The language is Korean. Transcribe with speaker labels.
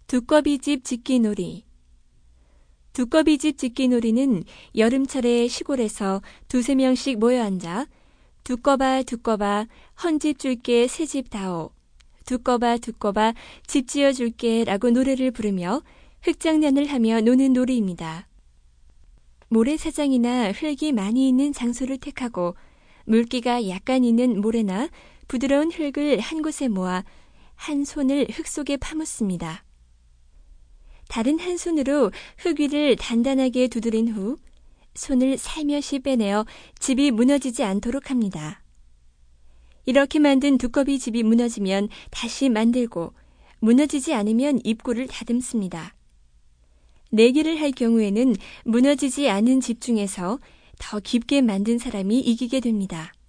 Speaker 1: 두꺼비집 짓기놀이. 두꺼비집 짓기놀이는 여름철에 시골에서 두세 명씩 모여 앉아 두꺼봐 두꺼봐 헌집 줄게 새집 다오, 두꺼봐 두꺼봐 집 지어줄게 라고 노래를 부르며 흙장난을 하며 노는 놀이입니다. 모래사장이나 흙이 많이 있는 장소를 택하고 물기가 약간 있는 모래나 부드러운 흙을 한 곳에 모아 한 손을 흙 속에 파묻습니다. 다른 한 손으로 흙 위를 단단하게 두드린 후 손을 살며시 빼내어 집이 무너지지 않도록 합니다. 이렇게 만든 두꺼비 집이 무너지면 다시 만들고 무너지지 않으면 입구를 다듬습니다. 내기를 할 경우에는 무너지지 않은 집 중에서 더 깊게 만든 사람이 이기게 됩니다.